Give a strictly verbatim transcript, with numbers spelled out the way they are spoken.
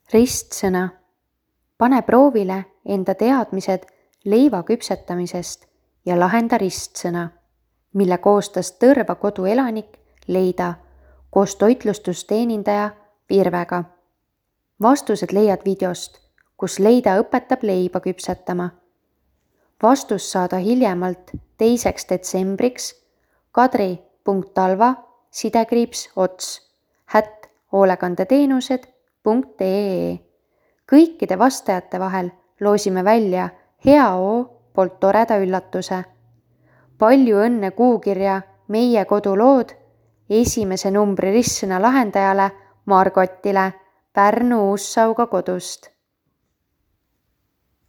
Ristsõna. Pane proovile enda teadmised leiva küpsetamisest ja lahenda ristsõna, mille koostas Tõrva kodu elanik Leida koos toitlustusteenindaja Virvega. Vastused leiad videost, kus Leida õpetab leiba küpsetama. Vastus saada hiljemalt teiseks detsembriks kadri punkt talva sidekriips ots hätt hoolekandeteenused punkt ee. Kõikide vastajate vahel loosime välja Heao poolt toreda üllatuse. Palju õnne kuukirja Meie kodulood esimese numbri ristsõna lahendajale Margotile Pärnu Uussauga kodust.